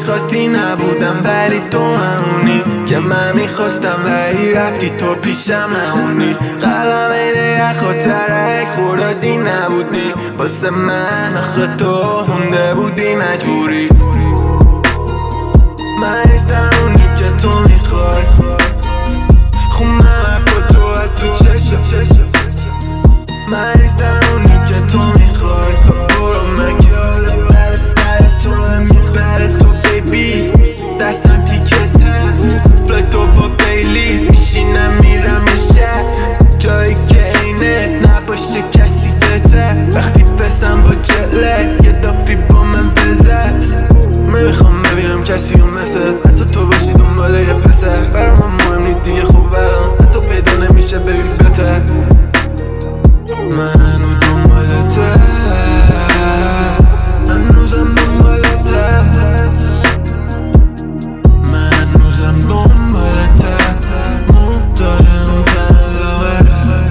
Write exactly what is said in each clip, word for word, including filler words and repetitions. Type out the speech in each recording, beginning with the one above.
میخواستی نبودم ولی تو همونی که من میخواستم ولی رفتی تو پیشم نمونی. قلم این یخ و ترک خوردادی نبودی واسه من، آخه تو مونده بودی مجبوری. من نیستم اونی که تو میخوای، خونم حرف تو از تو چشم. من نیستم اونی که تو میخوای، برو من که حالا بره بره تو هم میخبره تو بیبی. دستم تیکته فلای تو با بیلیز میشینم میرم یه شهر جایی که اینه نباشه کسی بهتر. وقتی پسم با جله یه دافی با من بزد، میخوام ببینم کسی اون مثل حتی تو باشی دنبال یه پسر. برا من مهم نی دیگه خوب برام حتی پیدا نمیشه ببین بهتر. من هنو دنبالته، هنوزم دنبالته، من هنوزم دنبالته، مبتاده اون تنلاغه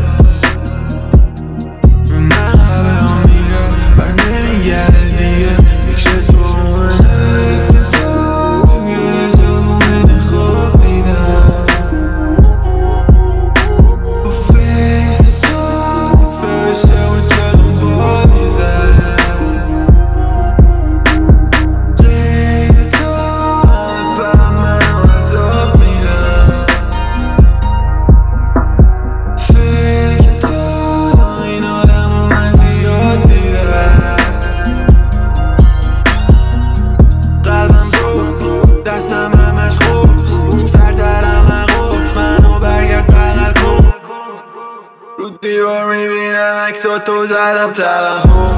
نه به هم میره بر نمیگره دیگه فکر تو منه. توی جوونه خوب دیدم با فیس تو فرشته و جلوم با میزد، غیر تو همه فهم منو عذاب میدم. فکر تو با این آدم و من زیاد دیدم. قلبم بود دستم همش خوب سرترم نقوط منو برگرد بغل کن. رو دیوار میبینم عکساتو زدم توهم.